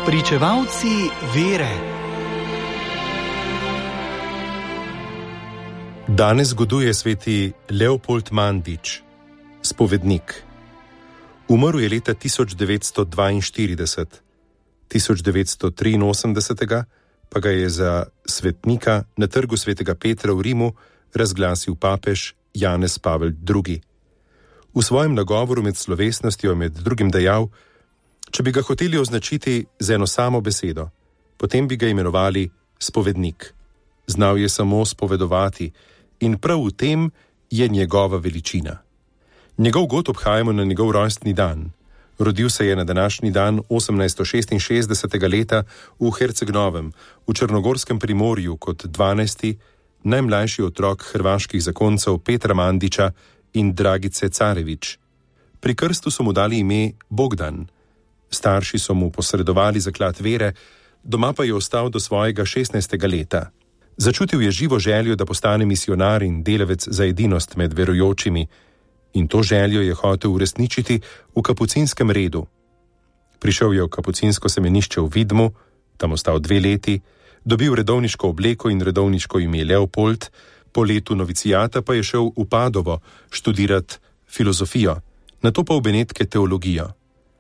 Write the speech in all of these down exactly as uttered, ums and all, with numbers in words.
Pričevalci vere. Danes goduje sveti Leopold Mandić, spovednik. Umrl je leta tisoč devetsto dvainštirideset, tisoč devetsto triinosemdeset pa ga je za svetnika na trgu svetega Petra v Rimu razglasil papež Janez Pavel drugi. V svojem nagovoru med slovesnostjo med drugim dejal, če bi ga hoteli označiti z eno samo besedo, potem bi ga imenovali spovednik. Znal je samo spovedovati in prav v tem je njegova veličina. Njegov god obhajamo na njegov rojstni dan. Rodil se je na današnji dan osemnajststo šestinšestdesetega leta v Herceg-Novem, v Črnogorskem primorju kot dvanajsti, najmlajši otrok hrvaških zakoncev Petra Mandića in Dragice Carević. Pri krstu so mu dali ime Bogdan. Starši so mu posredovali zaklad vere, doma pa je ostal do svojega šestnajstega leta. Začutil je živo željo, da postane misionar in delavec za edinost med verujočimi, in to željo je hotel uresničiti v kapucinskem redu. Prišel je v kapucinsko semenišče v Vidmu, tam ostal dve leti, dobil redovniško obleko in redovniško ime Leopold, po letu novicijata pa je šel v Padovo študirat filozofijo, nato pa v Benetke teologijo.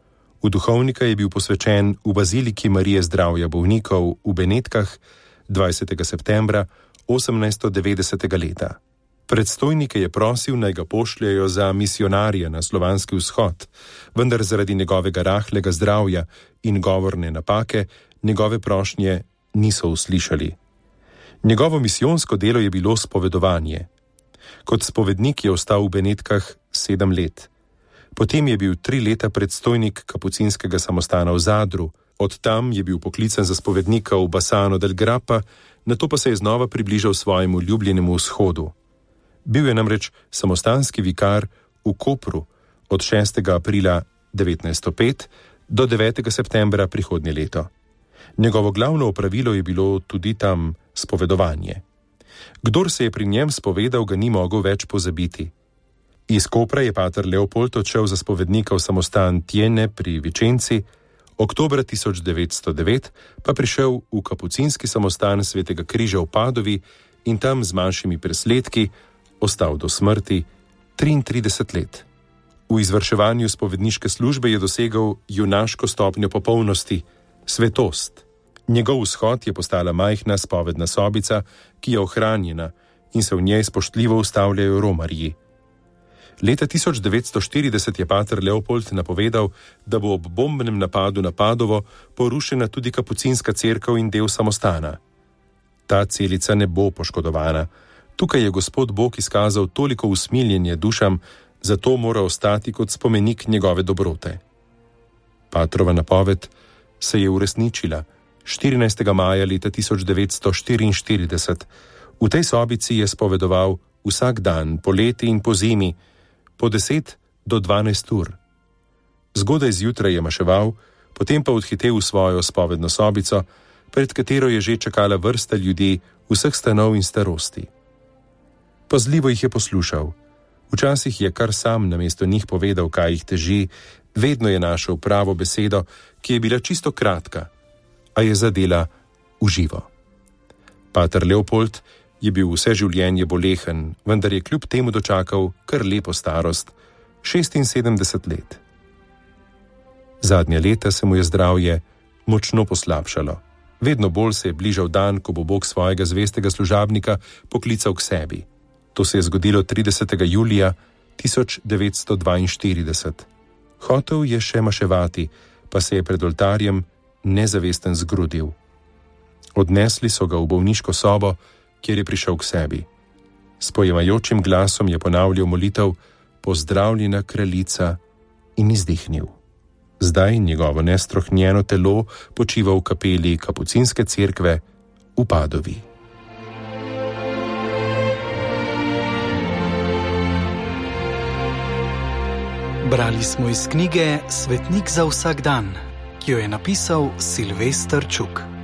V duhovnika je bil posvečen v baziliki Marije zdravja bolnikov v Benetkah dvajsetega septembra osemnajststo devetdesetega leta. Predstojnike je prosil, naj ga pošljajo za misionarje na slovanski vzhod, vendar zaradi njegovega rahlega zdravja in govorne napake njegove prošnje niso uslišali. Njegovo misijonsko delo je bilo spovedovanje. Kot spovednik je ostal v Benetkah sedem let. Potem je bil tri leta predstojnik kapucinskega samostana v Zadru, od tam je bil poklican za spovednika v Bassano del Grappa, nato pa se je znova približal svojemu ljubljenemu vzhodu. Bil je namreč samostanski vikar v Kopru od šestega aprila devetnajststo pet do devetega septembra prihodnje leto. Njegovo glavno opravilo je bilo tudi tam spovedovanje. Kdor se je pri njem spovedal, ga ni mogel več pozabiti. Iz Kopra je pater Leopold odšel za spovednika v samostan Tiene pri Vičenci, oktobra tisoč devetsto devet pa prišel v kapucinski samostan Svetega križa v Padovi in tam z manjšimi presledki ostal do smrti triintrideset let. V izvrševanju spovedniške službe je dosegel junaško stopnjo popolnosti, svetost. Njegov vzhod je postala majhna spovedna sobica, ki je ohranjena in se v njej spoštljivo ustavljajo romarji. Leta tisoč devetsto štirideset je pater Leopold napovedal, da bo ob bombnem napadu na Padovo porušena tudi kapucinska cerkev in del samostana. Ta celica ne bo poškodovana. Tukaj je Gospod Bog izkazal toliko usmiljenje dušam, zato mora ostati kot spomenik njegove dobrote. Patrova napoved se je uresničila štirinajstega maja leta tisoč devetsto štiriinštirideset. V tej sobici je spovedoval vsak dan, poleti in pozimi, po deset do dvanajst ur. Zgodaj zjutraj je maševal, potem pa odhitel v svojo spovedno sobico, pred katero je že čakala vrsta ljudi vseh stanov in starosti. Pazljivo jih je poslušal. Včasih je kar sam namesto njih povedal, kaj jih teži, vedno je našel pravo besedo, ki je bila čisto kratka, a je zadela v živo. Pater Leopold je bil vse življenje bolehen, vendar je kljub temu dočakal kar lepo starost, šestinsedemdeset let. Zadnja leta se mu je zdravje močno poslabšalo. Vedno bolj se je bližal dan, ko bo Bog svojega zvestega služabnika poklical k sebi. To se je zgodilo tridesetega julija tisoč devetsto dvainštirideset. Hotel je še maševati, pa se je pred oltarjem nezavesten zgrudil. Odnesli so ga v bolniško sobo, kjer je prišel k sebi. S pojemajočim glasom je ponavljal molitev Pozdravljena kraljica in izdihnil. Zdaj njegovo nestrohnjeno telo počiva v kapeli kapucinske cerkve v Padovi. Brali smo iz knjige Svetnik za vsak dan, ki jo je napisal Silvester Čuk.